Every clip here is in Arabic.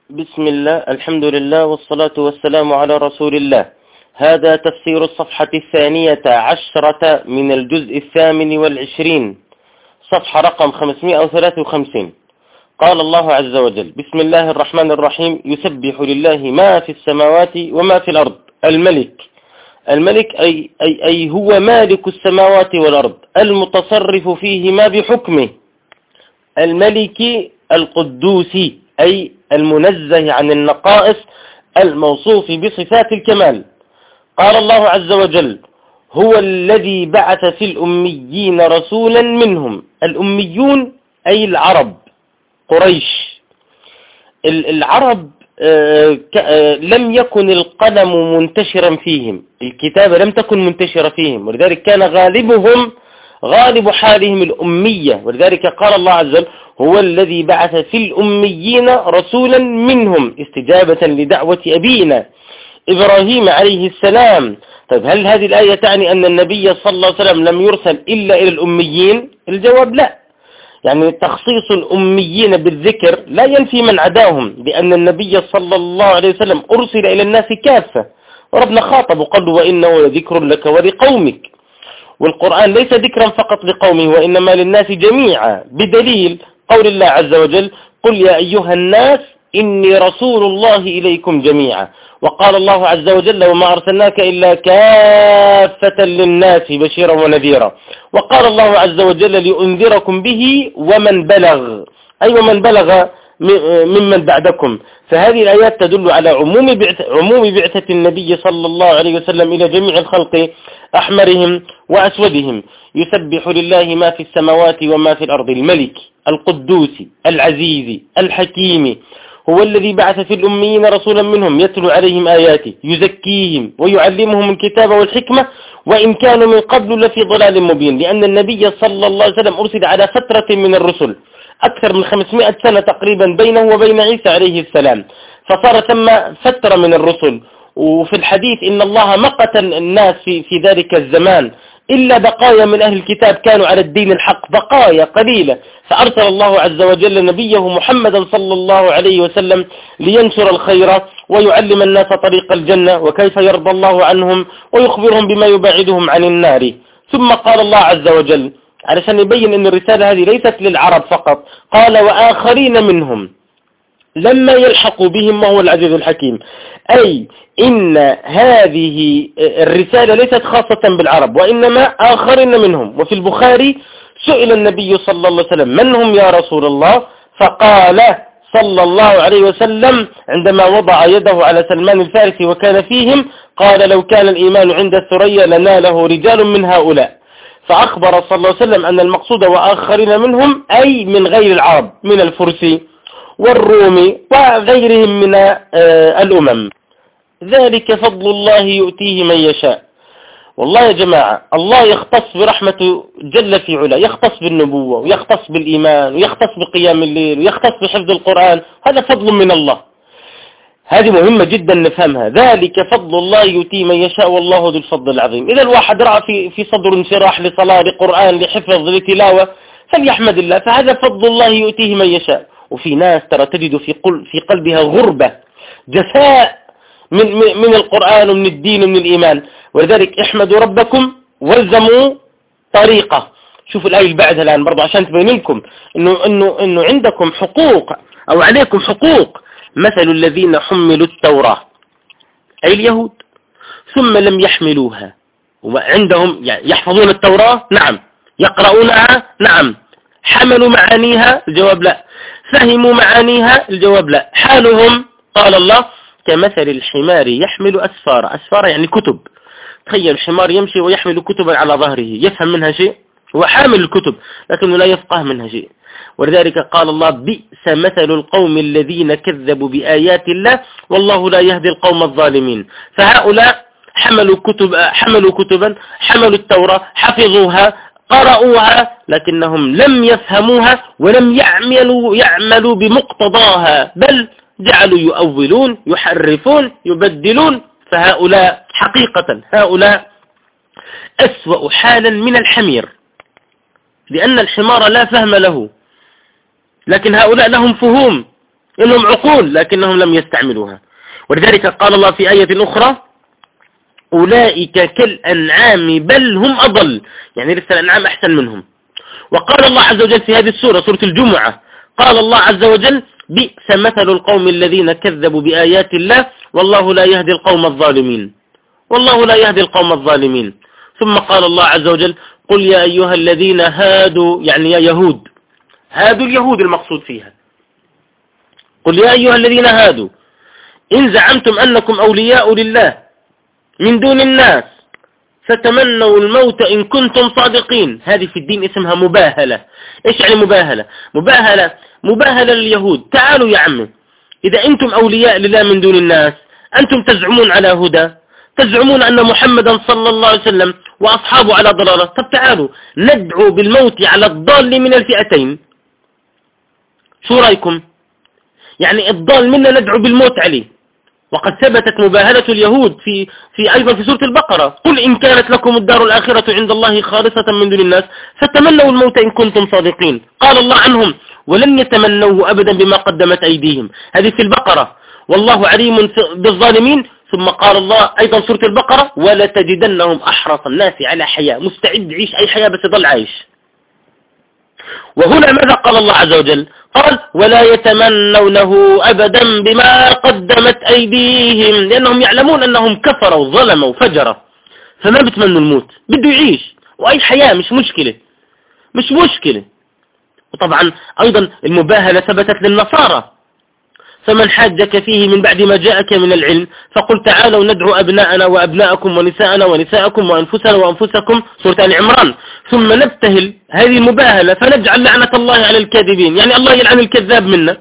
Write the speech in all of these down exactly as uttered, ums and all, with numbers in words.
بسم الله، الحمد لله، والصلاة والسلام على رسول الله. هذا تفسير الصفحة الثانية عشرة من الجزء الثامن والعشرين، صفحة رقم خمسمائة وثلاثة وخمسين. قال الله عز وجل: بسم الله الرحمن الرحيم. يسبح لله ما في السماوات وما في الأرض. الملك الملك أي, أي, أي هو مالك السماوات والأرض، المتصرف فيهما بحكمه. الملك القدوس أي المنزه عن النقائص، الموصوف بصفات الكمال. قال الله عز وجل: هو الذي بعث في الأميين رسولا منهم. الأميون أي العرب، قريش. العرب لم يكن القلم منتشرا فيهم، الكتابة لم تكن منتشرة فيهم، ولذلك كان غالبهم غالب حالهم الأمية. ولذلك قال الله عز وجل: هو الذي بعث في الأميين رسولا منهم، استجابة لدعوة أبينا إبراهيم عليه السلام. طيب، هل هذه الآية تعني أن النبي صلى الله عليه وسلم لم يرسل إلا إلى الأميين؟ الجواب لا. يعني تخصيص الأميين بالذكر لا ينفي من عداهم، لأن النبي صلى الله عليه وسلم أرسل إلى الناس كافة، وربنا خاطب وقال له: وإنه لذكر لك ولقومك. والقرآن ليس ذكرا فقط لقومه، وإنما للناس جميعا، بدليل قول الله عز وجل: قل يا أيها الناس إني رسول الله إليكم جميعا. وقال الله عز وجل: وما أرسلناك إلا كافة للناس بشيرا ونذيرا. وقال الله عز وجل: لأنذركم به ومن بلغ، أي ومن بلغ ممن بعدكم. فهذه الآيات تدل على عموم بعثة, عموم بعثة النبي صلى الله عليه وسلم إلى جميع الخلق، أحمرهم وأسودهم. يسبح لله ما في السماوات وما في الأرض. الملك القدوس العزيز الحكيم هو الذي بعث في الأميين رسولا منهم يتلو عليهم آياته، يزكيهم ويعلمهم الكتاب والحكمة، وإن كانوا من قبل لفي ضلال مبين. لأن النبي صلى الله عليه وسلم أرسل على فترة من الرسل، أكثر من خمسمائة سنة تقريبا بينه وبين عيسى عليه السلام، فصار ثم فترة من الرسل. وفي الحديث إن الله مقت الناس في, في ذلك الزمان، إلا بقايا من أهل الكتاب كانوا على الدين الحق، بقايا قليلة، فأرسل الله عز وجل نبيه محمدا صلى الله عليه وسلم لينشر الخير ويعلم الناس طريق الجنة وكيف يرضى الله عنهم، ويخبرهم بما يبعدهم عن النار. ثم قال الله عز وجل علشان يبين أن الرسالة هذه ليست للعرب فقط، قال: وآخرين منهم لما يلحقوا بهم وهو العزيز الحكيم. أي إن هذه الرسالة ليست خاصة بالعرب، وإنما آخرين منهم. وفي البخاري سئل النبي صلى الله عليه وسلم: من هم يا رسول الله؟ فقال صلى الله عليه وسلم عندما وضع يده على سلمان الفارسي وكان فيهم، قال: لو كان الإيمان عند الثريا لناله رجال من هؤلاء. فأخبر صلى الله عليه وسلم أن المقصود وآخرين منهم أي من غير العرب، من الفرسي والرومي وغيرهم من الأمم. ذلك فضل الله يؤتيه من يشاء. والله يا جماعة، الله يختص برحمته جل في علا، يختص بالنبوة، ويختص بالإيمان، ويختص بقيام الليل، ويختص بحفظ القرآن. هذا فضل من الله، هذه مهمة جدا نفهمها. ذلك فضل الله يؤتيه من يشاء والله ذو الفضل العظيم. إذا الواحد رأى في, في صدر انشراح لصلاة، لقرآن، لحفظ، لتلاوة، فليحمد الله، فهذا فضل الله يؤتيه من يشاء. وفي ناس ترى تجد في, قل في قلبها غربة، جفاء من, من القرآن ومن الدين ومن الإيمان. ولذلك احمدوا ربكم والزموا طريقة. شوفوا الآية اللي بعدها الآن برضو عشان تبين لكم إنه, إنه, إنه عندكم حقوق أو عليكم حقوق. مثل الذين حملوا التوراة أي اليهود ثم لم يحملوها، وعندهم يعني يحفظون التوراة، نعم، يقرؤونها، نعم، حملوا معانيها، الجواب لا، فهموا معانيها، الجواب لا. حالهم قال الله: كمثل الحمار يحمل أسفار. أسفار يعني كتب. تخيل الحمار يمشي ويحمل كتبا على ظهره، يفهم منها شيء؟ هو حامل الكتب لكنه لا يفقه منها شيء. ولذلك قال الله: بئس مثل القوم الذين كذبوا بآيات الله والله لا يهدي القوم الظالمين. فهؤلاء حملوا كتب حملوا كتبا حملوا التوراة، حفظوها، قرأوها، لكنهم لم يفهموها ولم يعملوا يعملوا بمقتضاها، بل جعلوا يؤولون، يحرفون، يبدلون. فهؤلاء حقيقة هؤلاء أسوأ حالا من الحمير، لأن الحمار لا فهم له، لكن هؤلاء لهم فهوم. إنهم عقول لكنهم لم يستعملوها. ولذلك قال الله في آية أخرى أولئك كالأنعام بل هم أضل، يعني لسه الأنعام أحسن منهم. وقال الله عز وجل في هذه السورة سورة الجمعة قال الله عز وجل بئس مثل القوم الذين كذبوا بآيات الله والله لا يهدي القوم الظالمين، والله لا يهدي القوم الظالمين. ثم قال الله عز وجل قل يا أيها الذين هادوا، يعني يا يهود، هادوا اليهود المقصود فيها، قل يا أيها الذين هادوا إن زعمتم أنكم أولياء لله من دون الناس فتمنوا الموت إن كنتم صادقين. هذه في الدين اسمها مباهلة. إيش يعني مباهلة؟ مباهلة مباهلة لليهود. تعالوا يا عمي، إذا أنتم أولياء لله من دون الناس، أنتم تزعمون على هدى، تزعمون أن محمدا صلى الله عليه وسلم وأصحابه على ضلالة، طب تعالوا ندعو بالموت على الضال من الفئتين. شو رأيكم؟ يعني الضال منا ندعو بالموت عليه. وقد ثبتت مباهلة اليهود في في أيضا في سورة البقرة قل إن كانت لكم الدار الآخرة عند الله خالصة من دون الناس فتمنوا الموت إن كنتم صادقين. قال الله عنهم ولن يتمنوه أبدا بما قدمت أيديهم، هذه في البقرة، والله عليم بالظالمين. ثم قال الله أيضا سورة البقرة ولتجدنهم أحرص الناس على حياة، مستعد يعيش أي حياة بس يضل عايش. وهنا ماذا قال الله عز وجل؟ قال ولا يتمنونه أبدا بما قدمت أيديهم، لأنهم يعلمون أنهم كفروا وظلموا وفجروا، فما بتمنوا الموت، بده يعيش وأي حياة مش مشكلة، مش مشكلة. وطبعا أيضا المباهلة ثبتت للنصارى فمن حاجك فيه من بعد ما جاءك من العلم فقل تعالوا ندعو أبناءنا وأبناءكم ونساءنا ونساءكم وأنفسنا وأنفسكم، سورة آل عمران. ثم نبتهل هذه المباهلة فنجعل لعنة الله على الكاذبين، يعني الله يلعن الكذاب منا.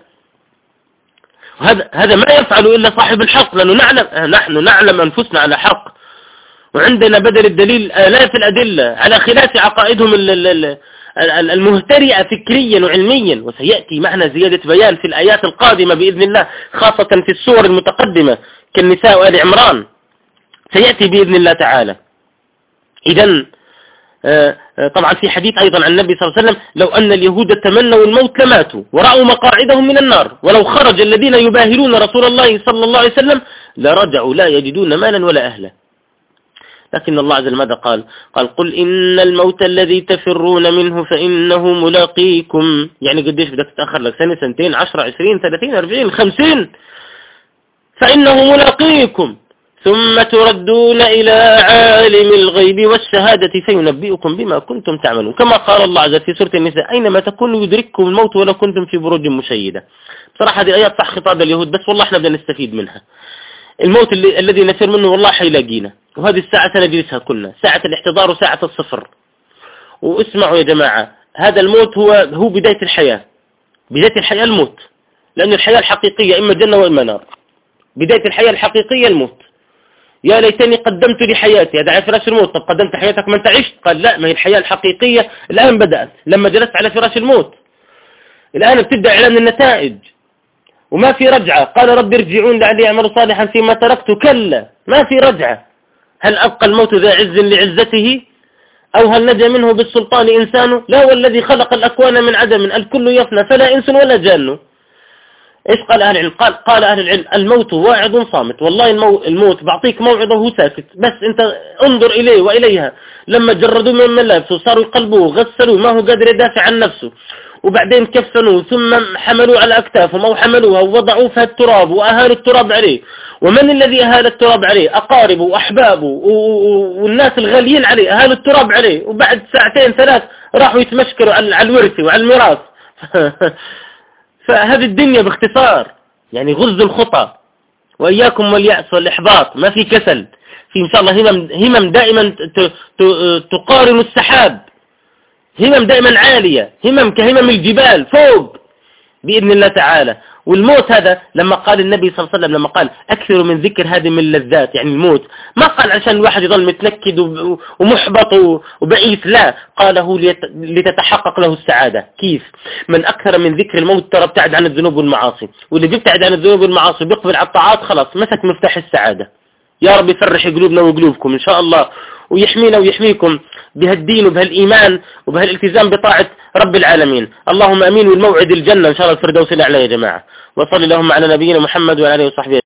هذا هذا ما يفعل إلا صاحب الحق، لأنه نعلم نحن نعلم أنفسنا على حق، وعندنا بدل الدليل آلاف الأدلة على خلاف عقائدهم المهترئة فكريا وعلميا. وسيأتي معنا زيادة بيان في الآيات القادمة بإذن الله، خاصة في السور المتقدمة كالنساء وآل عمران، سيأتي بإذن الله تعالى. إذن طبعا في حديث أيضا عن النبي صلى الله عليه وسلم لو أن اليهود تمنوا الموت لماتوا ورأوا مقاعدهم من النار، ولو خرج الذين يباهلون رسول الله صلى الله عليه وسلم لرجعوا لا يجدون مالا ولا أهلا. لكن الله عز وجل ماذا قال؟ قال قل إن الموت الذي تفرون منه فإنه ملاقيكم، يعني قديش بدك تتأخر لك سنة سنتين عشرة عشرين ثلاثين أربعين خمسين، فإنه ملاقيكم ثم تردون إلى عالم الغيب والشهادة فينبئكم بما كنتم تعملون، كما قال الله عز وجل في سورة النساء أينما تكونوا يدرككم الموت ولو كنتم في بروج مشيدة. بصراحة هذه آيات صح خطاب اليهود، بس والله احنا بدنا نستفيد منها. الموت اللي الذي نفر منه والله حيلاقينا، وهذه الساعة سنجلسها كلنا، ساعة الاحتضار وساعة الصفر. واسمعوا يا جماعة، هذا الموت هو هو بداية الحياة، بداية الحياة الموت، لأن الحياة الحقيقية إما جنة وإما نار. بداية الحياة الحقيقية الموت. يا ليتني قدمت لحياتي، هذا على فراش الموت. طب قدمت حياتك ما انت عشت؟ قال لا، ما هي الحياة الحقيقية الآن بدأت لما جلست على فراش الموت، الآن بتبدأ إعلان النتائج وما في رجعة. قال رب ارجعون لعلي أعمل صالحا فيما تركت، كلا ما في رجعة. هل أبقى الموت ذا عز لعزته أو هل نجا منه بالسلطان إنسان؟ لا، والذي خلق الأكوان من عدم الكل يفنى فلا إنس ولا جان. إيش قال أهل العلم؟ قال, قال أهل العلم الموت واعد صامت. والله المو الموت بعطيك موعظة وهو ساكت، بس أنت انظر إليه وإليها. لما جردوا من ملابسه صاروا يقلبوه غسلوه ما هو قادر يدافع عن نفسه، وبعدين كفنوه ثم حملوه على أكتافهم أو حملوها ووضعوه في التراب وأهالوا التراب عليه. ومن الذي أهال التراب عليه؟ أقاربه وأحبابه والناس الغاليين عليه أهالوا التراب عليه، وبعد ساعتين ثلاث راحوا يتمشكروا على الورثة وعلى الميراث. فهذه الدنيا باختصار يعني غز الخطى، وإياكم واليأس والإحباط، ما في كسل، في إن شاء الله همم, همم دائما تقارن السحاب، همم دائما عالية، همم كهمم الجبال فوق بإذن الله تعالى. والموت هذا لما قال النبي صلى الله عليه وسلم، لما قال أكثر من ذكر هذه من اللذات، يعني الموت ما قال عشان الواحد يظل متنكد ومحبط وبئيس، لا، قاله لتتحقق له السعادة. كيف؟ من أكثر من ذكر الموت ترى ابتعد عن الذنوب والمعاصي، واللي بيبتعد عن الذنوب والمعاصي بيقبل على الطاعات خلاص مسك مفتاح السعادة. يا رب يفرح قلوبنا وقلوبكم إن شاء الله، ويحمينا ويحميكم بهالدين وبهالإيمان وبهالالتزام بطاعة رب العالمين. اللهم أمين، والموعد الجنة إن شاء الله الفردوس الأعلى يا جماعة. وصلي اللهم على نبينا محمد وعلى آله وصحبه.